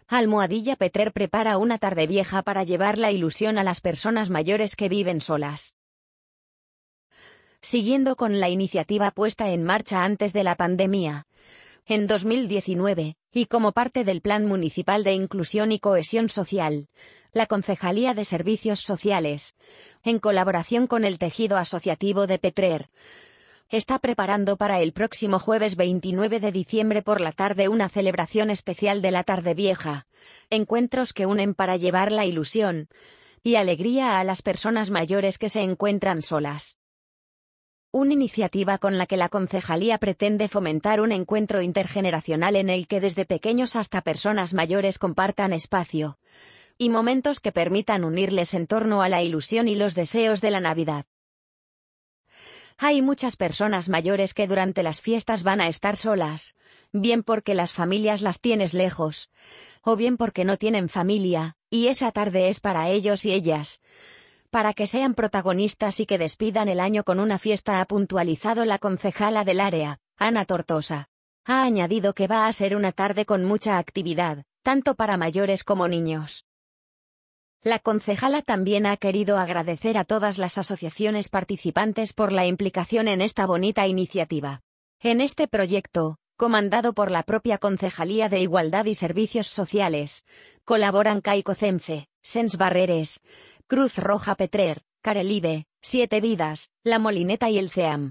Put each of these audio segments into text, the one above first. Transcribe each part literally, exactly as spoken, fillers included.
Almohadilla Petrer prepara una tarde vieja para llevar la ilusión a las personas mayores que viven solas. Siguiendo con la iniciativa puesta en marcha antes de la pandemia, en dos mil diecinueve, y como parte del Plan Municipal de Inclusión y Cohesión Social, la Concejalía de Servicios Sociales, en colaboración con el tejido asociativo de Petrer, está preparando para el próximo jueves veintinueve de diciembre por la tarde una celebración especial de la Tarde Vieja, encuentros que unen para llevar la ilusión y alegría a las personas mayores que se encuentran solas. Una iniciativa con la que la concejalía pretende fomentar un encuentro intergeneracional en el que desde pequeños hasta personas mayores compartan espacio y momentos que permitan unirles en torno a la ilusión y los deseos de la Navidad. Hay muchas personas mayores que durante las fiestas van a estar solas, bien porque las familias las tienes lejos, o bien porque no tienen familia, y esa tarde es para ellos y ellas, para que sean protagonistas y que despidan el año con una fiesta, ha puntualizado la concejala del área, Ana Tortosa. Ha añadido que va a ser una tarde con mucha actividad, tanto para mayores como niños. La concejala también ha querido agradecer a todas las asociaciones participantes por la implicación en esta bonita iniciativa. En este proyecto, comandado por la propia Concejalía de Igualdad y Servicios Sociales, colaboran Caicocenfe, Sens Barreres, Cruz Roja Petrer, Carelive, Siete Vidas, La Molineta y el C E A M.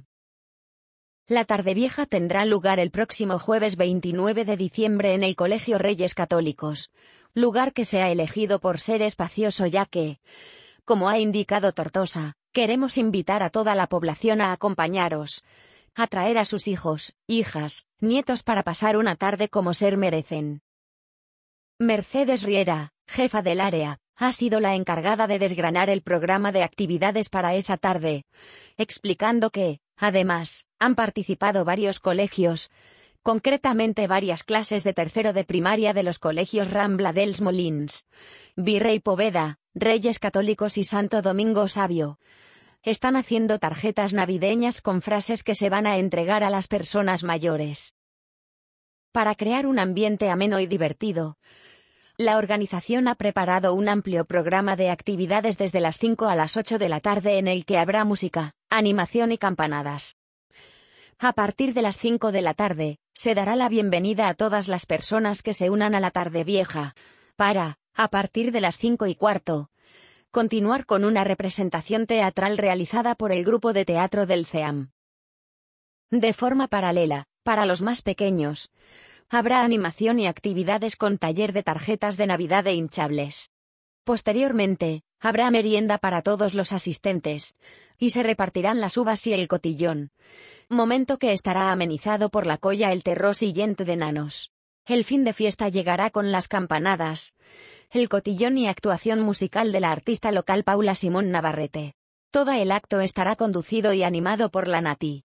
La Tarde Vieja tendrá lugar el próximo jueves veintinueve de diciembre en el Colegio Reyes Católicos, lugar que se ha elegido por ser espacioso ya que, como ha indicado Tortosa, queremos invitar a toda la población a acompañaros, a traer a sus hijos, hijas, nietos para pasar una tarde como ser merecen. Mercedes Riera, jefa del área, ha sido la encargada de desgranar el programa de actividades para esa tarde, explicando que, además, han participado varios colegios, concretamente varias clases de tercero de primaria de los colegios Rambla dels Molins, Virrey Poveda, Reyes Católicos y Santo Domingo Sabio. Están haciendo tarjetas navideñas con frases que se van a entregar a las personas mayores. Para crear un ambiente ameno y divertido, la organización ha preparado un amplio programa de actividades desde las cinco a las ocho de la tarde en el que habrá música, animación y campanadas. A partir de las cinco de la tarde, se dará la bienvenida a todas las personas que se unan a la Tarde Vieja, para, a partir de las cinco y cuarto, continuar con una representación teatral realizada por el grupo de teatro del C E A M. De forma paralela, para los más pequeños, habrá animación y actividades con taller de tarjetas de Navidad e hinchables. Posteriormente, habrá merienda para todos los asistentes, y se repartirán las uvas y el cotillón, momento que estará amenizado por la colla El Terrós y Gent de Nanos. El fin de fiesta llegará con las campanadas, el cotillón y actuación musical de la artista local Paula Simón Navarrete. Todo el acto estará conducido y animado por la Nati.